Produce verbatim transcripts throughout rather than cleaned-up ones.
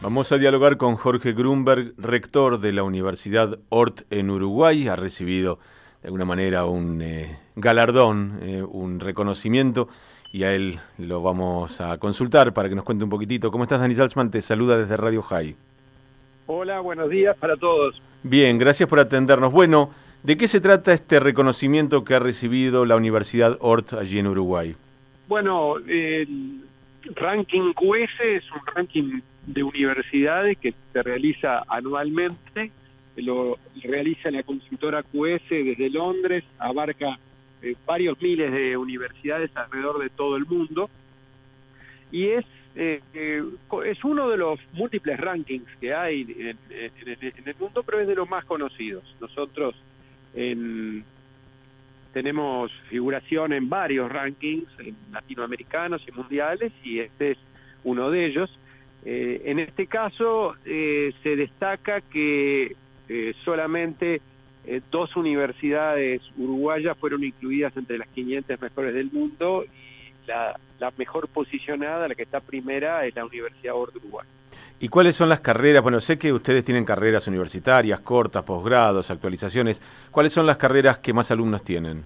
Vamos a dialogar con Jorge Grunberg, rector de la Universidad Ort en Uruguay. Ha recibido de alguna manera un eh, galardón, eh, un reconocimiento, y a él lo vamos a consultar para que nos cuente un poquitito. ¿Cómo estás, Dani Salzman? Te saluda desde Radio High. Hola, buenos días para todos. Bien, gracias por atendernos. Bueno, ¿de qué se trata este reconocimiento que ha recibido la Universidad Ort allí en Uruguay? Bueno, el ranking Q S es un ranking de universidades que se realiza anualmente, lo realiza la consultora Q S desde Londres, abarca eh, varios miles de universidades alrededor de todo el mundo, y es eh, eh, es uno de los múltiples rankings que hay en, en, en el mundo, pero es de los más conocidos. Nosotros en tenemos figuración en varios rankings en latinoamericanos y mundiales, y este es uno de ellos. Eh, en este caso eh, se destaca que eh, solamente eh, dos universidades uruguayas fueron incluidas entre las quinientas mejores del mundo, y la, la mejor posicionada, la que está primera, es la Universidad Ort de Uruguay. ¿Y cuáles son las carreras? Bueno, sé que ustedes tienen carreras universitarias, cortas, posgrados, actualizaciones. ¿Cuáles son las carreras que más alumnos tienen?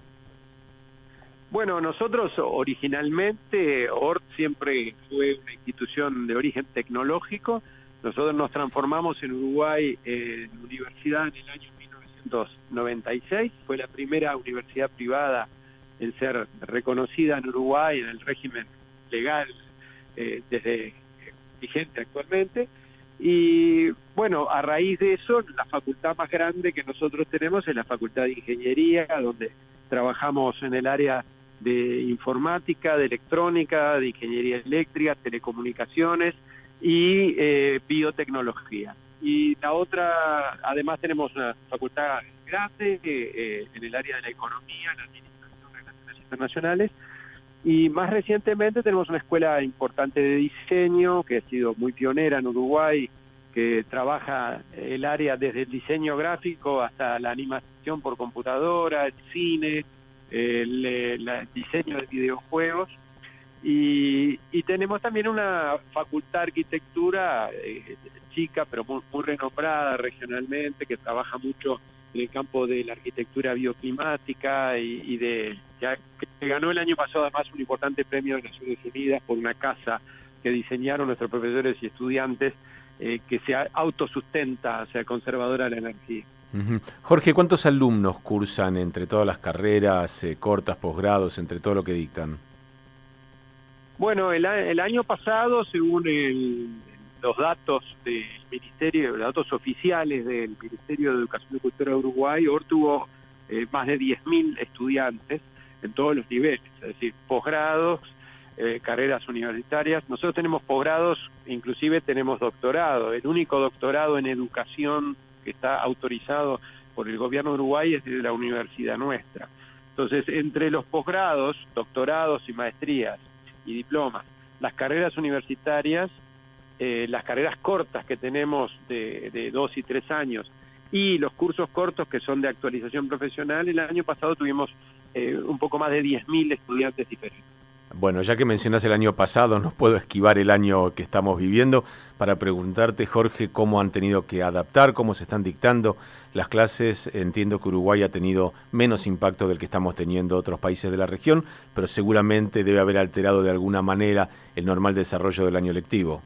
Bueno, nosotros originalmente, Ort siempre fue una institución de origen tecnológico. Nosotros nos transformamos en Uruguay en universidad en el año mil novecientos noventa y seis. Fue la primera universidad privada en ser reconocida en Uruguay en el régimen legal eh, desde vigente actualmente. Y bueno, a raíz de eso, la facultad más grande que nosotros tenemos es la Facultad de Ingeniería, donde trabajamos en el área de informática, de electrónica, de ingeniería eléctrica, telecomunicaciones y eh, biotecnología. Y la otra, además tenemos una facultad grande eh, en el área de la economía, la administración de relaciones internacionales, y más recientemente tenemos una escuela importante de diseño que ha sido muy pionera en Uruguay, que trabaja el área desde el diseño gráfico hasta la animación por computadora, el cine, el, el, el diseño de videojuegos, y, y tenemos también una facultad de arquitectura eh, chica pero muy, muy renombrada regionalmente, que trabaja mucho en el campo de la arquitectura bioclimática y, y de ya, que ganó el año pasado además un importante premio de Naciones Unidas por una casa que diseñaron nuestros profesores y estudiantes, eh, que se autosustenta, o sea, conservadora de la energía. Uh-huh. Jorge, ¿cuántos alumnos cursan entre todas las carreras, eh, cortas, posgrados, entre todo lo que dictan? Bueno, el, el año pasado, según el, los datos del Ministerio, los datos oficiales del Ministerio de Educación y Cultura de Uruguay, Ort tuvo eh, más de diez mil estudiantes en todos los niveles, es decir, posgrados, eh, carreras universitarias. Nosotros tenemos posgrados, inclusive tenemos doctorado. El único doctorado en educación que está autorizado por el gobierno de Uruguay es de la universidad nuestra. Entonces, entre los posgrados, doctorados y maestrías y diplomas, las carreras universitarias, eh, las carreras cortas que tenemos de, de dos y tres años, y los cursos cortos que son de actualización profesional, el año pasado tuvimos eh, un poco más de diez mil estudiantes diferentes. Bueno, ya que mencionás el año pasado, no puedo esquivar el año que estamos viviendo para preguntarte, Jorge, cómo han tenido que adaptar, cómo se están dictando las clases. Entiendo que Uruguay ha tenido menos impacto del que estamos teniendo otros países de la región, pero seguramente debe haber alterado de alguna manera el normal desarrollo del año lectivo.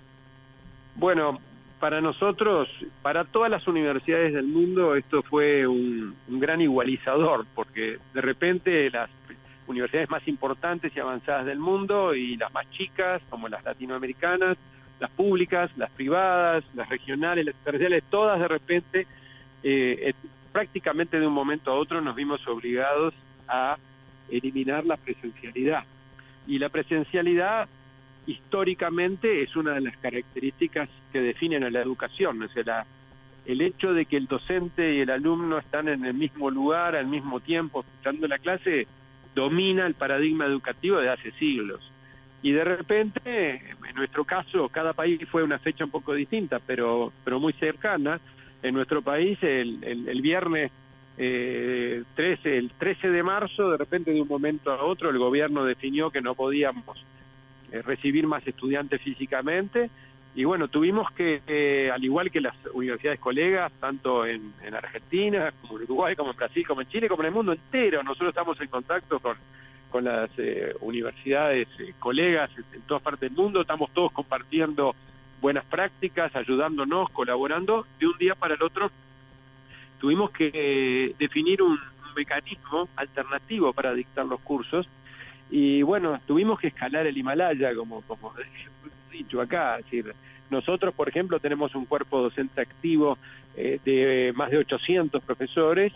Bueno, para nosotros, para todas las universidades del mundo, esto fue un, un gran igualizador, porque de repente las universidades más importantes y avanzadas del mundo y las más chicas, como las latinoamericanas, las públicas, las privadas, las regionales, las terciarias, todas de repente, eh, eh, prácticamente de un momento a otro nos vimos obligados a eliminar la presencialidad. Y la presencialidad históricamente es una de las características que definen a la educación, o sea, la, el hecho de que el docente y el alumno están en el mismo lugar, al mismo tiempo, escuchando la clase, domina el paradigma educativo de hace siglos. Y de repente, en nuestro caso, cada país fue una fecha un poco distinta, pero pero muy cercana. En nuestro país, el, el, el viernes eh, trece, el trece de marzo, de repente, de un momento a otro, el gobierno definió que no podíamos eh, recibir más estudiantes físicamente, Y bueno, tuvimos que, eh, al igual que las universidades colegas, tanto en, en Argentina, como en Uruguay, como en Brasil, como en Chile, como en el mundo entero, nosotros estamos en contacto con, con las eh, universidades eh, colegas en, en todas partes del mundo, estamos todos compartiendo buenas prácticas, ayudándonos, colaborando. De un día para el otro tuvimos que eh, definir un, un mecanismo alternativo para dictar los cursos, y bueno, tuvimos que escalar el Himalaya, como, como dicho acá. Es decir, nosotros, por ejemplo, tenemos un cuerpo docente activo eh, de más de ochocientos profesores,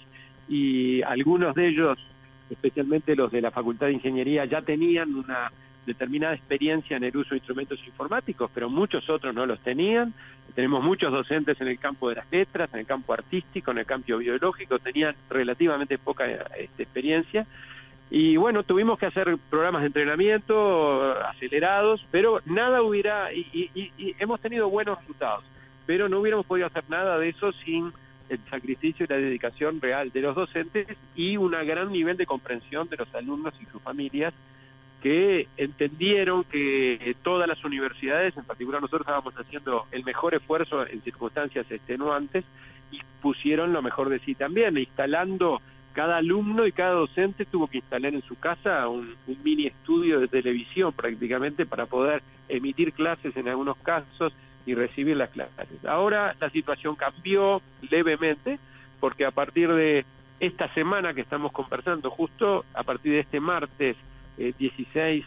y algunos de ellos, especialmente los de la Facultad de Ingeniería, ya tenían una determinada experiencia en el uso de instrumentos informáticos, pero muchos otros no los tenían. Tenemos muchos docentes en el campo de las letras, en el campo artístico, en el campo biológico, tenían relativamente poca este, experiencia. Y bueno, tuvimos que hacer programas de entrenamiento acelerados, pero nada hubiera, y, y, y hemos tenido buenos resultados, pero no hubiéramos podido hacer nada de eso sin el sacrificio y la dedicación real de los docentes y un gran nivel de comprensión de los alumnos y sus familias, que entendieron que todas las universidades, en particular nosotros, estábamos haciendo el mejor esfuerzo en circunstancias extenuantes, y pusieron lo mejor de sí también, instalando. Cada alumno y cada docente tuvo que instalar en su casa un, un mini estudio de televisión prácticamente para poder emitir clases en algunos casos y recibir las clases. Ahora la situación cambió levemente, porque a partir de esta semana que estamos conversando, justo a partir de este martes eh, dieciséis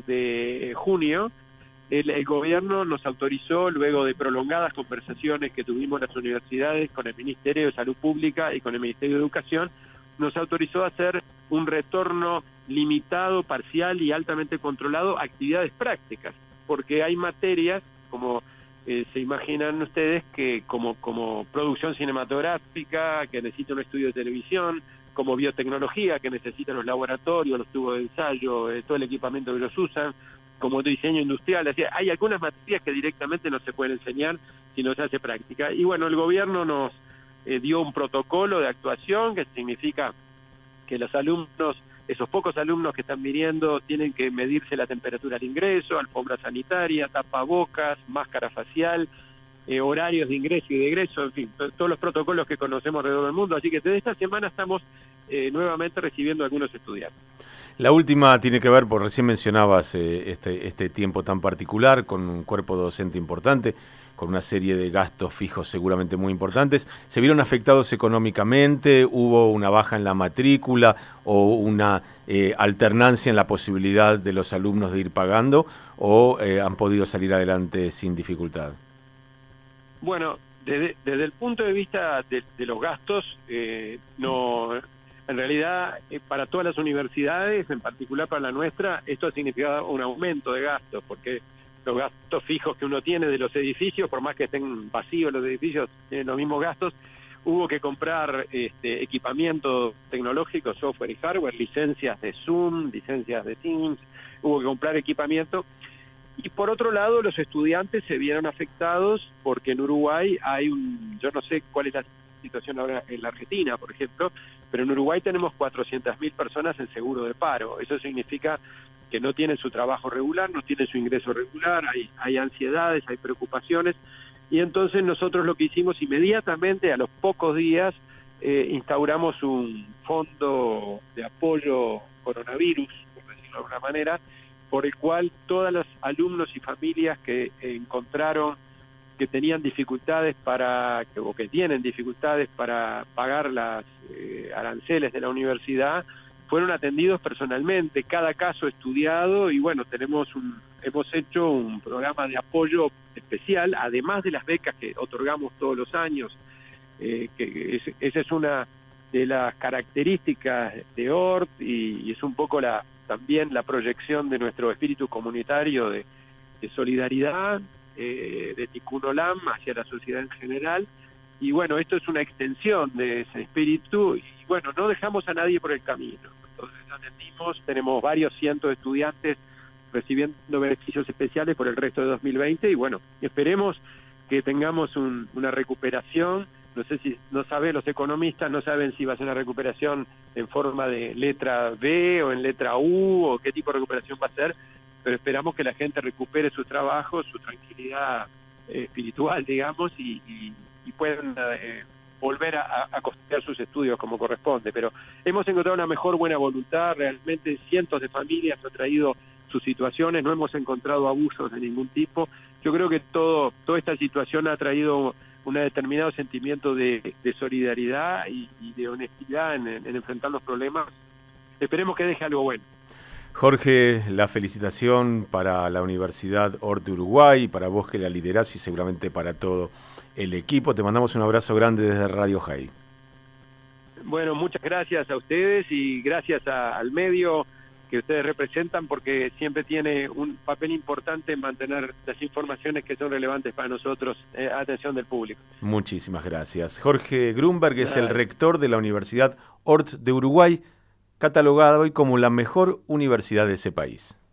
de junio, el, el gobierno nos autorizó, luego de prolongadas conversaciones que tuvimos las universidades con el Ministerio de Salud Pública y con el Ministerio de Educación, nos autorizó a hacer un retorno limitado, parcial y altamente controlado a actividades prácticas, porque hay materias, como eh, se imaginan ustedes, que como, como producción cinematográfica, que necesita un estudio de televisión, como biotecnología, que necesitan los laboratorios, los tubos de ensayo, eh, todo el equipamiento que los usan, como diseño industrial. Así, hay algunas materias que directamente no se pueden enseñar si no se hace práctica. Y bueno, el gobierno nos Eh, dio un protocolo de actuación, que significa que los alumnos, esos pocos alumnos que están viniendo, tienen que medirse la temperatura al ingreso, alfombra sanitaria, tapabocas, máscara facial, eh, horarios de ingreso y de egreso, en fin, todos los protocolos que conocemos alrededor del mundo. Así que desde esta semana estamos eh, nuevamente recibiendo a algunos estudiantes. La última tiene que ver, por recién mencionabas eh, este, este tiempo tan particular, con un cuerpo docente importante, con una serie de gastos fijos seguramente muy importantes. ¿Se vieron afectados económicamente? ¿Hubo una baja en la matrícula o una eh, alternancia en la posibilidad de los alumnos de ir pagando, o eh, han podido salir adelante sin dificultad? Bueno, desde, desde el punto de vista de, de los gastos, eh, no, en realidad eh, para todas las universidades, en particular para la nuestra, esto ha significado un aumento de gastos, porque los gastos fijos que uno tiene de los edificios, por más que estén vacíos los edificios, tienen los mismos gastos. Hubo que comprar este, equipamiento tecnológico, software y hardware, licencias de Zoom, licencias de Teams, hubo que comprar equipamiento. Y por otro lado, los estudiantes se vieron afectados porque en Uruguay hay un, yo no sé cuál es la situación ahora en la Argentina, por ejemplo, pero en Uruguay tenemos cuatrocientas mil personas en seguro de paro. Eso significa que no tienen su trabajo regular, no tienen su ingreso regular, hay, hay ansiedades, hay preocupaciones, y entonces nosotros lo que hicimos inmediatamente, a los pocos días, eh, instauramos un fondo de apoyo coronavirus, por decirlo de alguna manera, por el cual todos los alumnos y familias que eh, encontraron que tenían dificultades para, o que tienen dificultades para pagar las eh, aranceles de la universidad, fueron atendidos personalmente, cada caso estudiado, y bueno, tenemos un, hemos hecho un programa de apoyo especial, además de las becas que otorgamos todos los años, eh, que es, esa es una de las características de O R T, y, y es un poco la también la proyección de nuestro espíritu comunitario de, de solidaridad, eh, de Tikkun Olam hacia la sociedad en general. Y bueno, esto es una extensión de ese espíritu, y bueno, no dejamos a nadie por el camino. Entonces atendimos, tenemos varios cientos de estudiantes recibiendo beneficios especiales por el resto de dos mil veinte, y bueno, esperemos que tengamos un, una recuperación. No sé si, no saben, los economistas no saben si va a ser una recuperación en forma de letra B o en letra U, o qué tipo de recuperación va a ser, pero esperamos que la gente recupere sus trabajos, su tranquilidad eh, espiritual, digamos, y, y, y puedan eh, volver a, a costear sus estudios como corresponde. Pero hemos encontrado una mejor buena voluntad, realmente cientos de familias han traído sus situaciones, no hemos encontrado abusos de ningún tipo. Yo creo que todo toda esta situación ha traído un determinado sentimiento de, de solidaridad y, y de honestidad en, en enfrentar los problemas. Esperemos que deje algo bueno. Jorge, la felicitación para la Universidad Hort de Uruguay, para vos que la liderás y seguramente para todo el equipo. Te mandamos un abrazo grande desde Radio High. Bueno, muchas gracias a ustedes y gracias a, al medio que ustedes representan, porque siempre tiene un papel importante en mantener las informaciones que son relevantes para nosotros eh, a atención del público. Muchísimas gracias. Jorge Grunberg es el rector de la Universidad Hort de Uruguay, catalogada hoy como la mejor universidad de ese país.